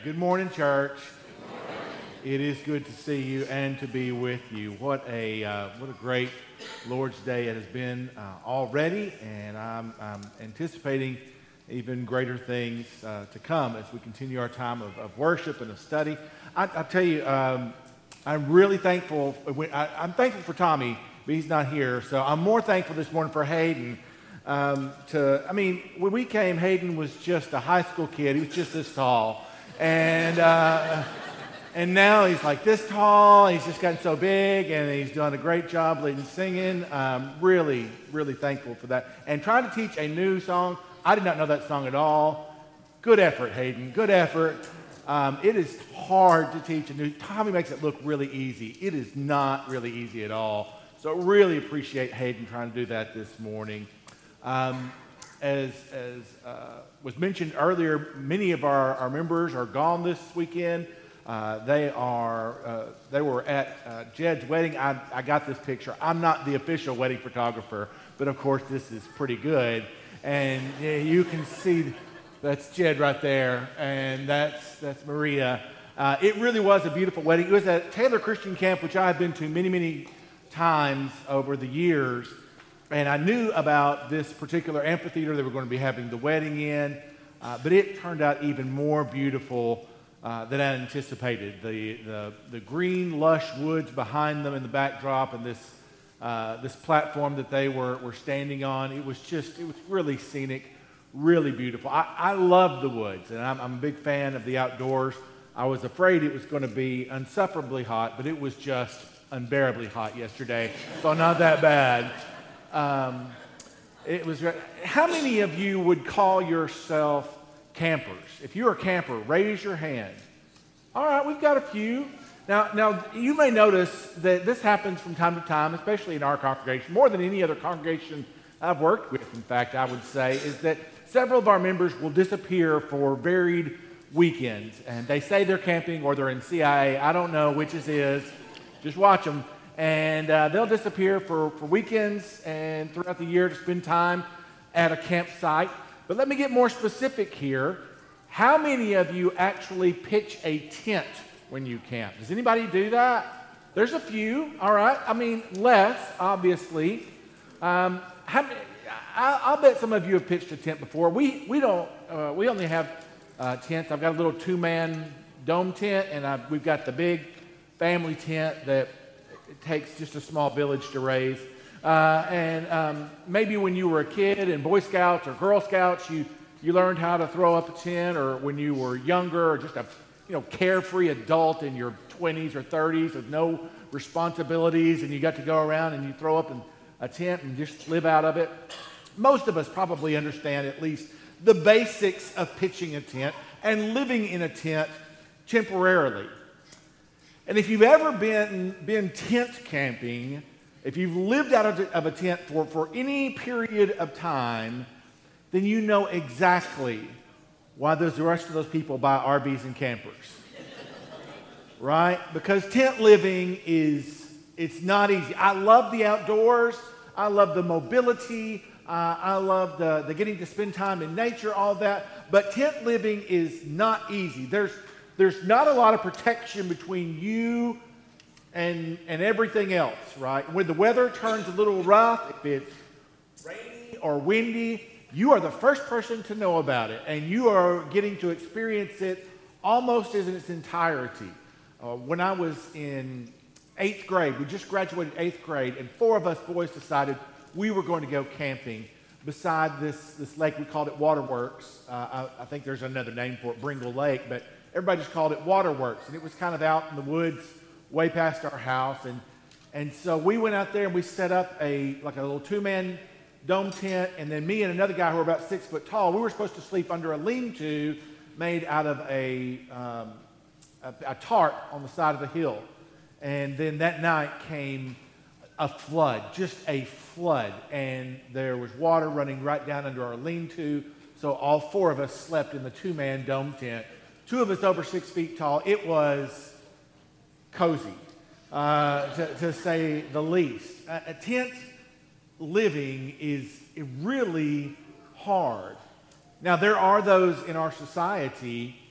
Good morning, church. It is good to see you and to be with you. What a great Lord's Day it has been already, and I'm anticipating even greater things to come as we continue our time of worship and of study. I tell you, I'm really thankful. I'm thankful for Tommy, but he's not here. So I'm more thankful this morning for Hayden. When we came, Hayden was just a high school kid. He was just this tall. And now he's like this tall. He's just gotten so big, and he's done a great job leading singing. Really, really thankful for that. And trying to teach a new song. I did not know that song at all. Good effort, Hayden. Good effort. It is hard to teach a new. Tommy makes it look really easy. It is not really easy at all. So really appreciate Hayden trying to do that this morning. As was mentioned earlier, many of our members are gone this weekend. They were at Jed's wedding. I got this picture. I'm not the official wedding photographer, but of course this is pretty good. And you can see that's Jed right there, and that's Maria. It really was a beautiful wedding. It was at Taylor Christian Camp, which I have been to many, many times over the years. And I knew about this particular amphitheater they were going to be having the wedding in, but it turned out even more beautiful than I anticipated. The green, lush woods behind them in the backdrop, and this platform that they were standing on, it was really scenic, really beautiful. I love the woods, and I'm a big fan of the outdoors. I was afraid it was going to be insufferably hot, but it was just unbearably hot yesterday, so not that bad. It was. How many of you would call yourself campers? If you're a camper, raise your hand. All right, we've got a few. Now you may notice that this happens from time to time, especially in our congregation, more than any other congregation I've worked with. In fact, I would say is that several of our members will disappear for varied weekends, and they say they're camping or they're in CIA. I don't know which it is. Just watch them. And they'll disappear for weekends and throughout the year to spend time at a campsite. But let me get more specific here. How many of you actually pitch a tent when you camp? Does anybody do that? There's a few, all right. I mean, less, obviously. I'll bet some of you have pitched a tent before. We only have tents. I've got a little two-man dome tent, and we've got the big family tent that it takes just a small village to raise. Maybe when you were a kid in Boy Scouts or Girl Scouts, you learned how to throw up a tent, or when you were younger, or just a carefree adult in your 20s or 30s with no responsibilities, and you got to go around and you throw up a tent and just live out of it. Most of us probably understand at least the basics of pitching a tent and living in a tent temporarily. And if you've ever been tent camping, if you've lived out of a tent for any period of time, then you know exactly why the rest of those people buy RVs and campers. Right? Because tent living it's not easy. I love the outdoors. I love the mobility. I love the getting to spend time in nature, all that. But tent living is not easy. There's not a lot of protection between you and everything else, right? When the weather turns a little rough, if it's rainy or windy, you are the first person to know about it, and you are getting to experience it almost in its entirety. When I was in 8th grade, we just graduated 8th grade, and 4 of us boys decided we were going to go camping beside this lake. We called it Waterworks. I think there's another name for it, Bringle Lake, but everybody just called it Waterworks, and it was kind of out in the woods way past our house. And so we went out there and we set up a little two-man dome tent, and then me and another guy who were about 6 foot tall, we were supposed to sleep under a lean-to made out of a tarp on the side of the hill. And then that night came a flood, just a flood, and there was water running right down under our lean-to, so all 4 of us slept in the two-man dome tent. 2 of us over 6 feet tall. It was cozy, to say the least. A tent living is really hard. Now, there are those in our society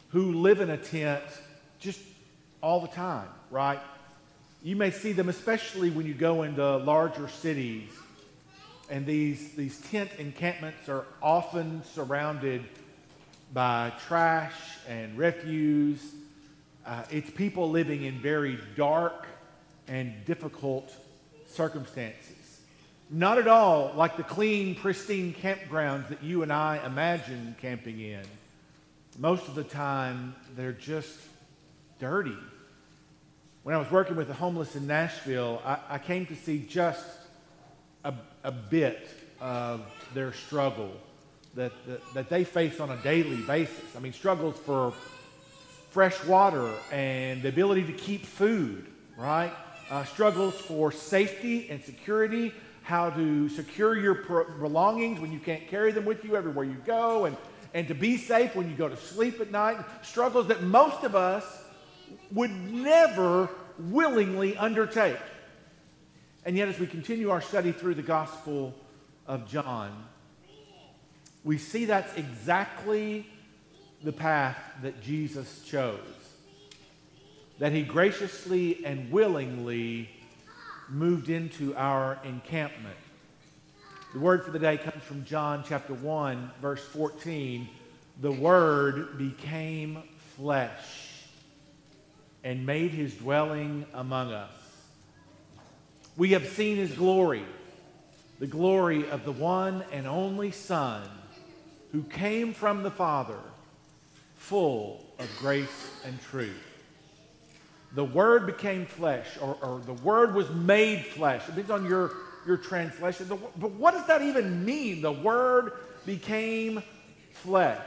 who live in a tent just all the time, right? You may see them especially when you go into larger cities, and these tent encampments are often surrounded by trash and refuse. It's people living in very dark and difficult circumstances. Not at all like the clean, pristine campgrounds that you and I imagine camping in. Most of the time, they're just dirty. When I was working with the homeless in Nashville, I came to see just a bit of their struggle that they face on a daily basis. I mean, struggles for fresh water and the ability to keep food, right? Struggles for safety and security, how to secure your belongings when you can't carry them with you everywhere you go, and to be safe when you go to sleep at night. Struggles that most of us would never willingly undertake. And yet, as we continue our study through the Gospel of John, we see that's exactly the path that Jesus chose. That he graciously and willingly moved into our encampment. The word for the day comes from John chapter 1, verse 14. The Word became flesh and made his dwelling among us. We have seen his glory, the glory of the one and only Son who came from the Father, full of grace and truth. The Word became flesh, or the Word was made flesh. It depends on your translation. But what does that even mean? The Word became flesh.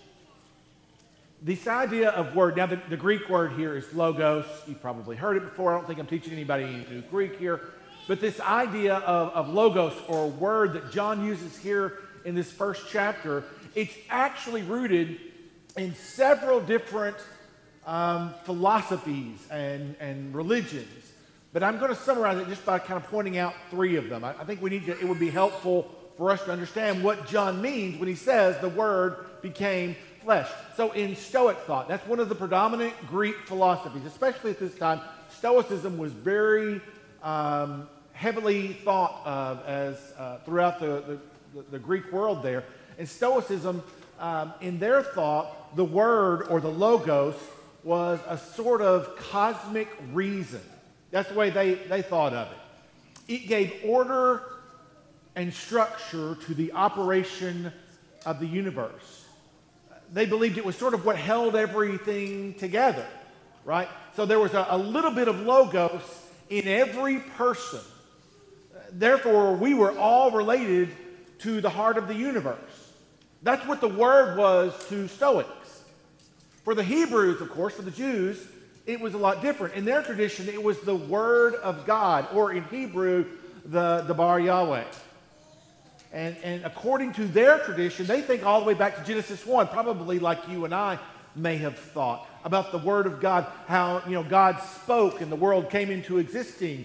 This idea of word, now the Greek word here is logos. You've probably heard it before. I don't think I'm teaching anybody any new Greek here. But this idea of logos, or word that John uses here in this first chapter, it's actually rooted in several different philosophies and religions. But I'm going to summarize it just by kind of pointing out three of them. I think it would be helpful for us to understand what John means when he says the Word became flesh. So in Stoic thought, that's one of the predominant Greek philosophies, especially at this time. Stoicism was very heavily thought of as throughout the Greek world there. And Stoicism, in their thought, the Word or the logos was a sort of cosmic reason. That's the way they thought of it. It gave order and structure to the operation of the universe. They believed it was sort of what held everything together, right? So there was a little bit of logos in every person. Therefore, we were all related to the heart of the universe. That's what the Word was to Stoics. For the Hebrews, of course, for the Jews, it was a lot different. In their tradition, it was the Word of God, or in Hebrew, the Bar Yahweh. And according to their tradition, they think all the way back to Genesis 1, probably like you and I may have thought, about the Word of God, how God spoke and the world came into existence,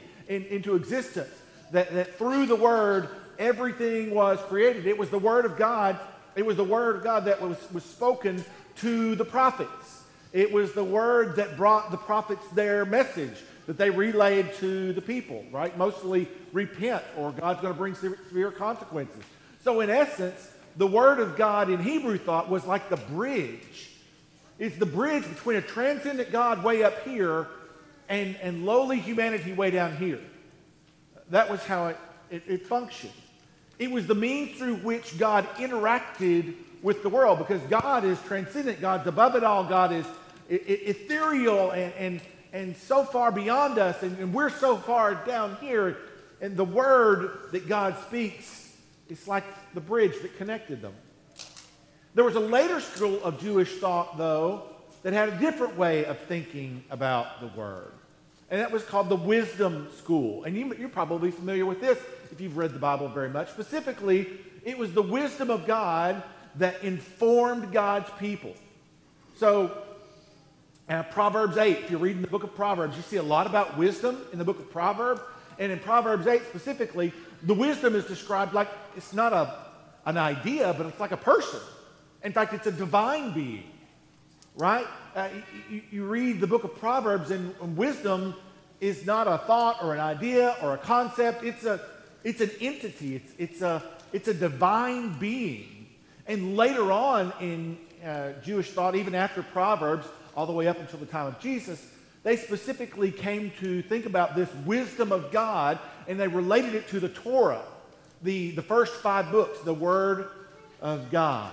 that through the Word, everything was created. It was the Word of God. It was the Word of God that was spoken to the prophets. It was the Word that brought the prophets their message that they relayed to the people, right? Mostly repent, or God's going to bring severe consequences. So in essence, the Word of God in Hebrew thought was like the bridge. It's the bridge between a transcendent God way up here and lowly humanity way down here. That was how it functioned. It was the means through which God interacted with the world, because God is transcendent. God's above it all. God is ethereal and so far beyond us, and we're so far down here. And the Word that God speaks is like the bridge that connected them. There was a later school of Jewish thought, though, that had a different way of thinking about the Word. And that was called the wisdom school. And you're probably familiar with this if you've read the Bible very much. Specifically, it was the wisdom of God that informed God's people. So, Proverbs 8, if you're reading the book of Proverbs, you see a lot about wisdom in the book of Proverbs. And in Proverbs 8 specifically, the wisdom is described like it's not an idea, but it's like a person. In fact, it's a divine being. right? You read the book of Proverbs, and wisdom is not a thought or an idea or a concept. It's an entity. It's a divine being. And later on in Jewish thought, even after Proverbs, all the way up until the time of Jesus, they specifically came to think about this wisdom of God, and they related it to the Torah, the first 5 books, the Word of God.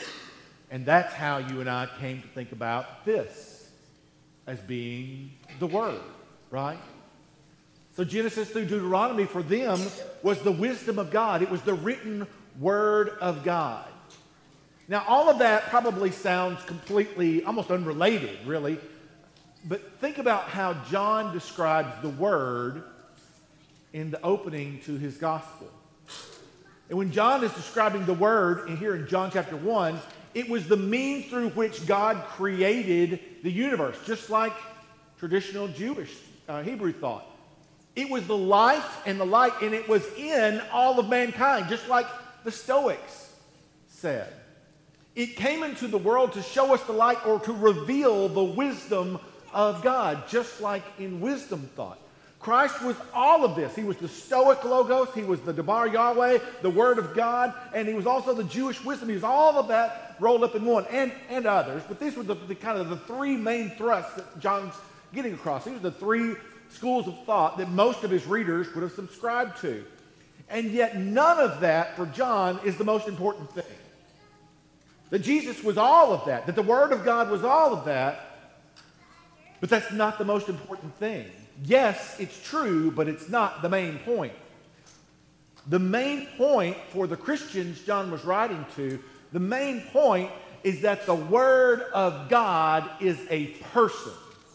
And that's how you and I came to think about this as being the Word, right? So Genesis through Deuteronomy for them was the wisdom of God. It was the written Word of God. Now, all of that probably sounds completely, almost unrelated, really. But think about how John describes the Word in the opening to his gospel. And when John is describing the Word, and here in John chapter 1, it was the means through which God created the universe, just like traditional Jewish Hebrew thought. It was the life and the light, and it was in all of mankind, just like the Stoics said. It came into the world to show us the light or to reveal the wisdom of God, just like in wisdom thought. Christ was all of this. He was the Stoic Logos, he was the Debar Yahweh, the Word of God, and he was also the Jewish wisdom. He was all of that rolled up in one, and others. But these were the kind of the 3 main thrusts that John's getting across. These were the 3 schools of thought that most of his readers would have subscribed to. And yet none of that for John is the most important thing. That Jesus was all of that, that the Word of God was all of that, but that's not the most important thing. Yes, it's true, but it's not the main point. The main point for the Christians John was writing to, the main point is that the Word of God is a person.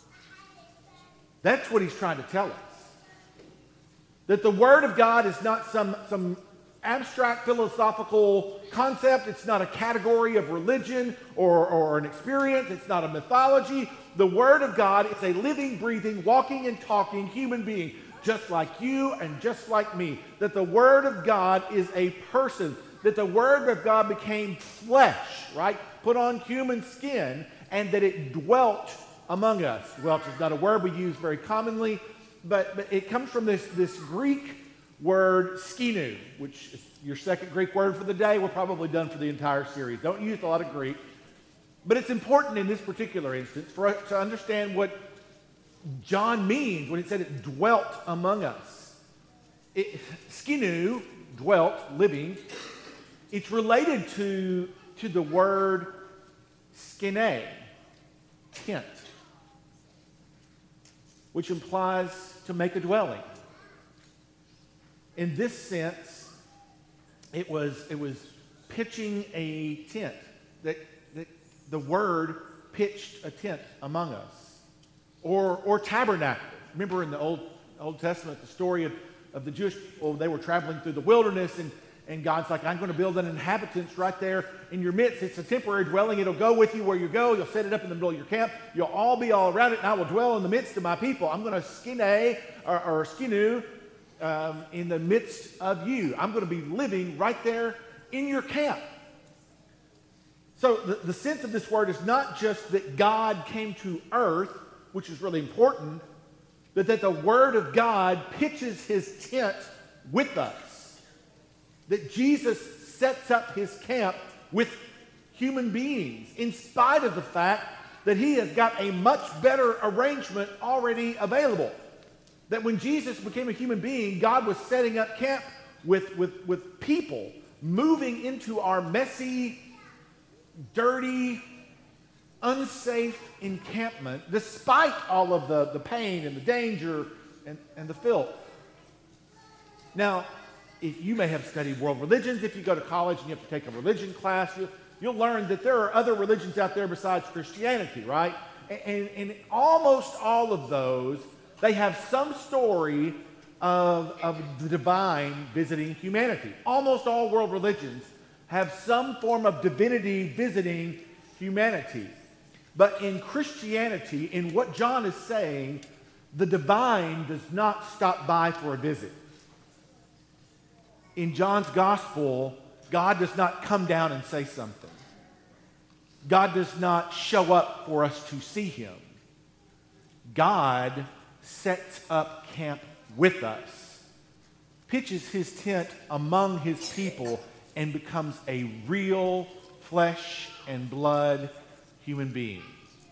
That's what he's trying to tell us. That the Word of God is not some abstract philosophical concept. It's not a category of religion or an experience. It's not a mythology. The Word of God is a living, breathing, walking and talking human being, just like you and just like me. That the Word of God is a person. That the Word of God became flesh, right? Put on human skin, and that it dwelt among us. Dwelt is not a word we use very commonly, but it comes from this Greek word skinu, which is your second Greek word for the day. We're probably done for the entire series. Don't use a lot of Greek. But it's important in this particular instance for us to understand what John means when he said it dwelt among us. Skinu, dwelt, living, it's related to the word skene, tent, which implies to make a dwelling. In this sense, it was pitching a tent, that the Word pitched a tent among us, or tabernacle. Remember in the Old Testament, the story of the Jewish people, they were traveling through the wilderness, and God's like, I'm going to build an inhabitants right there in your midst. It's a temporary dwelling. It'll go with you where you go. You'll set it up in the middle of your camp. You'll all be all around it, and I will dwell in the midst of my people. I'm going to skine or skinu in the midst of you. I'm going to be living right there in your camp. So the sense of this word is not just that God came to earth, which is really important, but that the Word of God pitches his tent with us. That Jesus sets up his camp with human beings, in spite of the fact that he has got a much better arrangement already available. That when Jesus became a human being, God was setting up camp with people, moving into our messy, dirty, unsafe encampment, despite all of the pain and the danger and the filth. Now, if you may have studied world religions. If you go to college and you have to take a religion class, you'll learn that there are other religions out there besides Christianity, right? And almost all of those, they have some story of the divine visiting humanity. Almost all world religions have some form of divinity visiting humanity. But in Christianity, in what John is saying, the divine does not stop by for a visit. In John's gospel, God does not come down and say something. God does not show up for us to see him. God sets up camp with us, pitches his tent among his people, and becomes a real flesh and blood human being.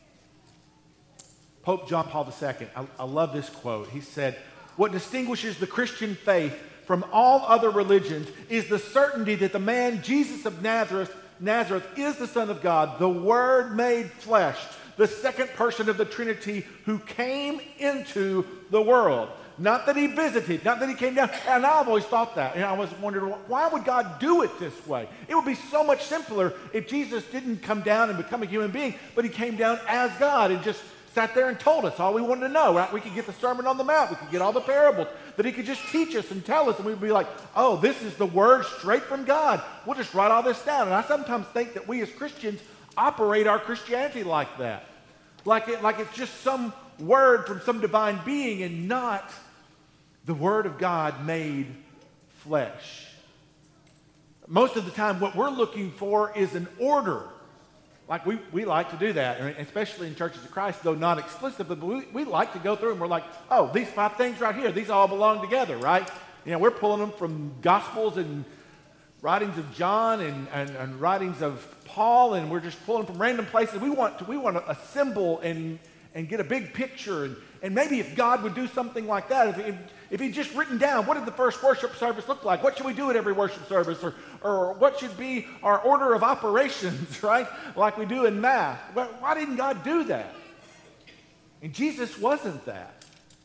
Pope John Paul II, I love this quote. He said, "What distinguishes the Christian faith from all other religions is the certainty that the man Jesus of Nazareth is the Son of God, the Word made flesh, the second person of the Trinity who came into the world." Not that he visited, not that he came down. And I've always thought that. And I was wondering, why would God do it this way? It would be so much simpler if Jesus didn't come down and become a human being, but he came down as God and just sat there and told us all we wanted to know. Right? We could get the Sermon on the Mount. We could get all the parables. That he could just teach us and tell us. And we'd be like, oh, this is the word straight from God. We'll just write all this down. And I sometimes think that we as Christians operate our Christianity like that. Like it's just some word from some divine being and not the Word of God made flesh. Most of the time, what we're looking for is an order. Like we like to do that, and especially in Churches of Christ, though not explicit, but we like to go through and we're like, oh, these 5 things right here, these all belong together, right? You know, we're pulling them from Gospels and writings of John and writings of Paul, and we're just pulling from random places. We want to assemble and get a big picture, and maybe if God would do something like that, if he'd just written down, what did the first worship service look like? What should we do at every worship service? Or what should be our order of operations, right? Like we do in math. Why didn't God do that? And Jesus wasn't that.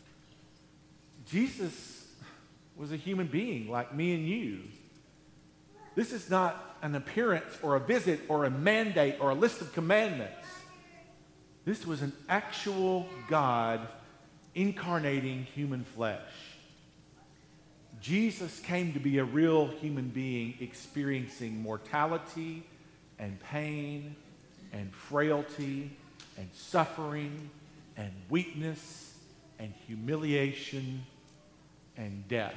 Jesus was a human being like me and you. This is not an appearance or a visit or a mandate or a list of commandments. This was an actual God incarnating human flesh. Jesus came to be a real human being experiencing mortality and pain and frailty and suffering and weakness and humiliation and death.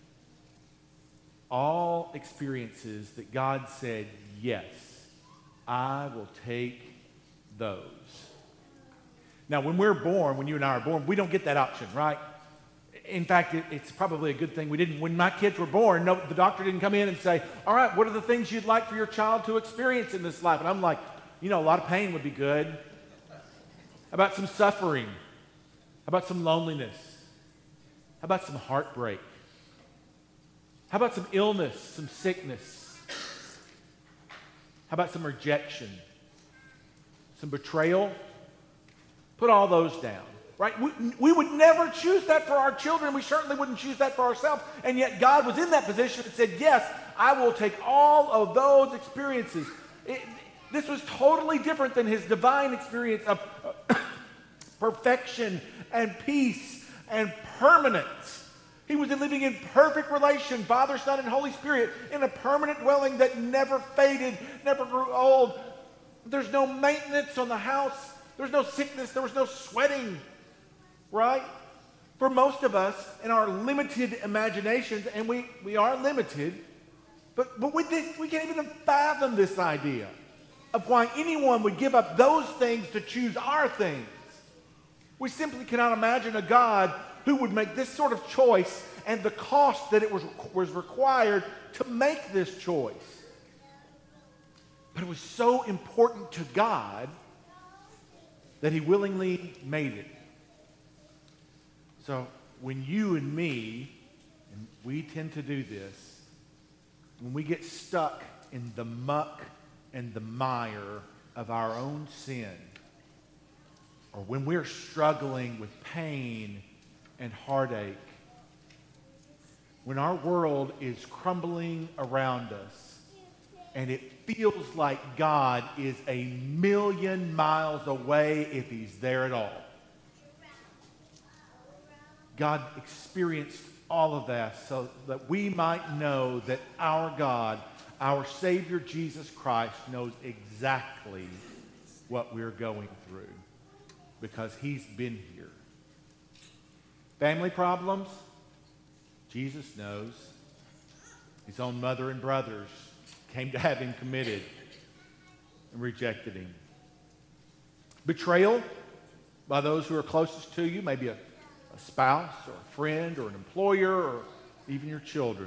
All experiences that God said, yes, I will take those. Now, when we're born, when you and I are born, we don't get that option, right? In fact, it's probably a good thing we didn't. When my kids were born, no, the doctor didn't come in and say, all right, what are the things you'd like for your child to experience in this life? And I'm like, a lot of pain would be good. How about some suffering? How about some loneliness? How about some heartbreak? How about some illness, some sickness? How about some rejection? Some betrayal? Put all those down, right? We would never choose that for our children. We certainly wouldn't choose that for ourselves. And yet God was in that position and said, yes, I will take all of those experiences. This was totally different than his divine experience of perfection and peace and permanence. He was living in perfect relation, Father, Son, and Holy Spirit, in a permanent dwelling that never faded, never grew old. There's no maintenance on the house. There was no sickness. There was no sweating, right? For most of us, in our limited imaginations, and we are limited, but we can't even fathom this idea of why anyone would give up those things to choose our things. We simply cannot imagine a God who would make this sort of choice and the cost that it was required to make this choice. But it was so important to God that he willingly made it. So when you and me, and we tend to do this, when we get stuck in the muck and the mire of our own sin, or when we're struggling with pain and heartache, when our world is crumbling around us, and it feels like God is a million miles away if he's there at all. God experienced all of that so that we might know that our God, our Savior Jesus Christ, knows exactly what we're going through because he's been here. Family problems? Jesus knows. His own mother and brothers came to have him committed and rejected him. Betrayal by those who are closest to you, maybe a spouse or a friend or an employer or even your children.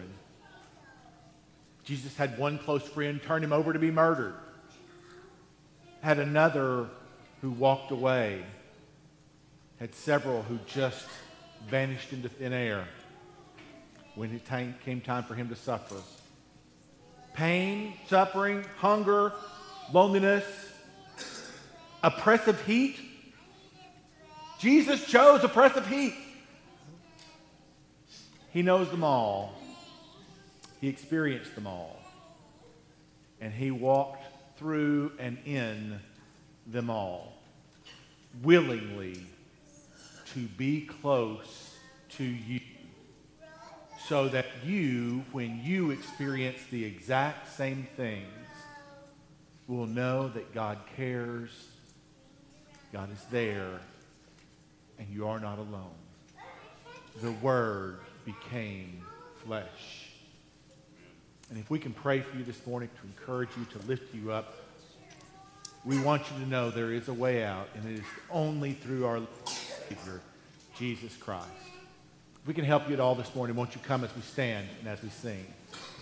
Jesus had one close friend turn him over to be murdered. Had another who walked away. Had several who just vanished into thin air when it came time for him to suffer. Pain, suffering, hunger, loneliness, oppressive heat. Jesus chose oppressive heat. He knows them all. He experienced them all. And he walked through and in them all, willingly to be close to you, so that you, when you experience the exact same things, will know that God cares, God is there, and you are not alone. The Word became flesh. And if we can pray for you this morning to encourage you, to lift you up, we want you to know there is a way out, and it is only through our Savior, Jesus Christ. If we can help you at all this morning, won't you come as we stand and as we sing?